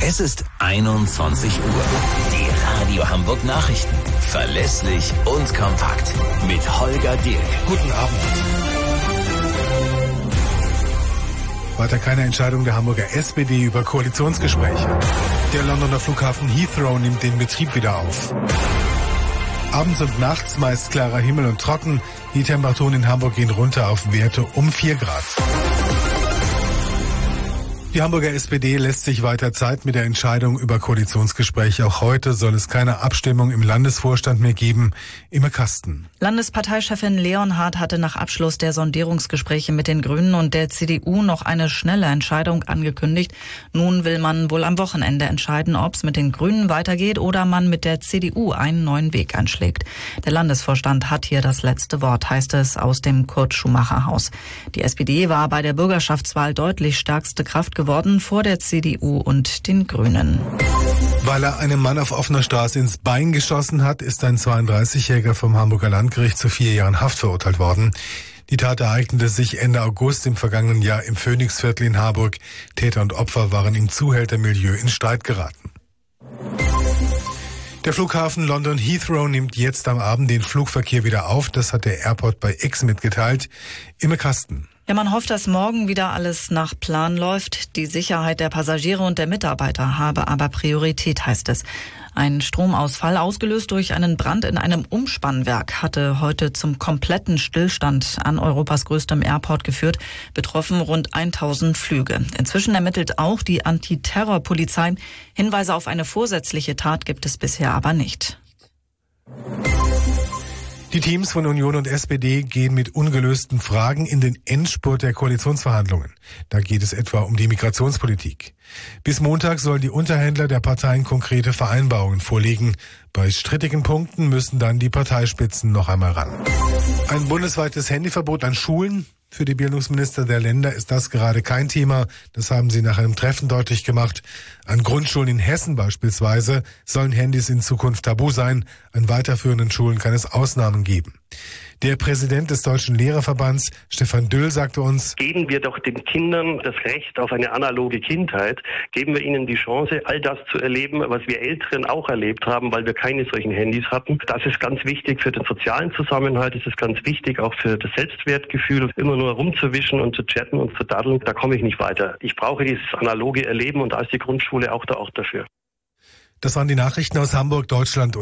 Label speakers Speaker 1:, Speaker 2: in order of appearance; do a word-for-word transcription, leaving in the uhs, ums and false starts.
Speaker 1: Es ist einundzwanzig Uhr. Die Radio Hamburg Nachrichten. Verlässlich und kompakt. Mit Holger Dirk.
Speaker 2: Guten Abend. Weiter keine Entscheidung der Hamburger S P D über Koalitionsgespräche. Der Londoner Flughafen Heathrow nimmt den Betrieb wieder auf. Abends und nachts meist klarer Himmel und trocken. Die Temperaturen in Hamburg gehen runter auf Werte um vier Grad. Die Hamburger S P D lässt sich weiter Zeit mit der Entscheidung über Koalitionsgespräche. Auch heute soll es keine Abstimmung im Landesvorstand mehr geben. Imme Kasten.
Speaker 3: Landesparteichefin Leonhardt hatte nach Abschluss der Sondierungsgespräche mit den Grünen und der C D U noch eine schnelle Entscheidung angekündigt. Nun will man wohl am Wochenende entscheiden, ob es mit den Grünen weitergeht oder man mit der C D U einen neuen Weg einschlägt. Der Landesvorstand hat hier das letzte Wort, heißt es aus dem Kurt-Schumacher-Haus. Die S P D war bei der Bürgerschaftswahl deutlich stärkste Kraft geworden vor der C D U und den Grünen.
Speaker 2: Weil er einem Mann auf offener Straße ins Bein geschossen hat, ist ein zweiunddreißigjähriger vom Hamburger Landgericht zu vier Jahren Haft verurteilt worden. Die Tat ereignete sich Ende August im vergangenen Jahr im Phoenixviertel in Harburg. Täter und Opfer waren im Zuhältermilieu in Streit geraten. Der Flughafen London Heathrow nimmt jetzt am Abend den Flugverkehr wieder auf. Das hat der Airport bei X mitgeteilt. Imme Kasten.
Speaker 3: Ja, man hofft, dass morgen wieder alles nach Plan läuft. Die Sicherheit der Passagiere und der Mitarbeiter habe aber Priorität, heißt es. Ein Stromausfall, ausgelöst durch einen Brand in einem Umspannwerk, hatte heute zum kompletten Stillstand an Europas größtem Airport geführt. Betroffen rund tausend Flüge. Inzwischen ermittelt auch die Antiterrorpolizei. Hinweise auf eine vorsätzliche Tat gibt es bisher aber nicht.
Speaker 2: Die Teams von Union und S P D gehen mit ungelösten Fragen in den Endspurt der Koalitionsverhandlungen. Da geht es etwa um die Migrationspolitik. Bis Montag sollen die Unterhändler der Parteien konkrete Vereinbarungen vorlegen. Bei strittigen Punkten müssen dann die Parteispitzen noch einmal ran. Ein bundesweites Handyverbot an Schulen? Für die Bildungsminister der Länder ist das gerade kein Thema. Das haben sie nach einem Treffen deutlich gemacht. An Grundschulen in Hessen beispielsweise sollen Handys in Zukunft tabu sein. An weiterführenden Schulen kann es Ausnahmen geben. Der Präsident des Deutschen Lehrerverbands, Stefan Düll, sagte uns:
Speaker 4: Geben wir doch den Kindern das Recht auf eine analoge Kindheit. Geben wir ihnen die Chance, all das zu erleben, was wir Älteren auch erlebt haben, weil wir keine solchen Handys hatten. Das ist ganz wichtig für den sozialen Zusammenhalt. Das ist ganz wichtig auch für das Selbstwertgefühl. Immer nur rumzuwischen und zu chatten und zu daddeln, da komme ich nicht weiter. Ich brauche dieses analoge Erleben und da ist die Grundschule auch der Ort dafür.
Speaker 2: Das waren die Nachrichten aus Hamburg, Deutschland